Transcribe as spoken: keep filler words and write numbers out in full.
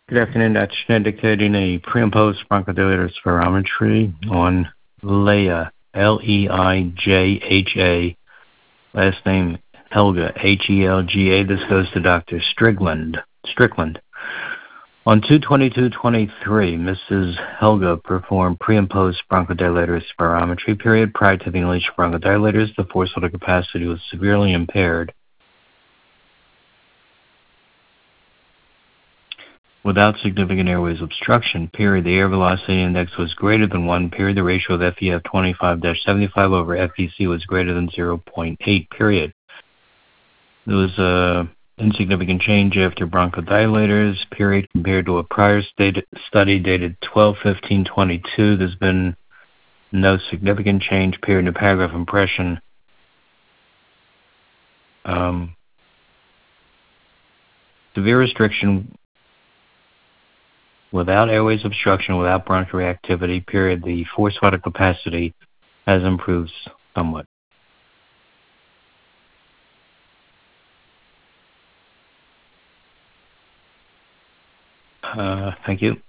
Good afternoon, Doctor Schnitt, dictating a pre and post bronchodilator spirometry on Leija, L E I J H A, last name Helga, H E L G A. This goes to Doctor Strickland. Strickland. On two twenty-two twenty-three, Missus Helga performed pre and post bronchodilator spirometry period. Prior to the inhalation of bronchodilators, the forced vital capacity was severely impaired. Without significant airways obstruction, period, the air velocity index was greater than one, period, the ratio of F E F twenty-five seventy-five over F E C was greater than zero point eight, period. There was a insignificant change after bronchodilators, period, compared to a prior study dated twelve fifteen twenty-two. There's been no significant change, period, in the paragraph impression. Um, severe restriction without airways obstruction, without bronchial reactivity, period, the forced vital capacity has improved somewhat. Uh, thank you.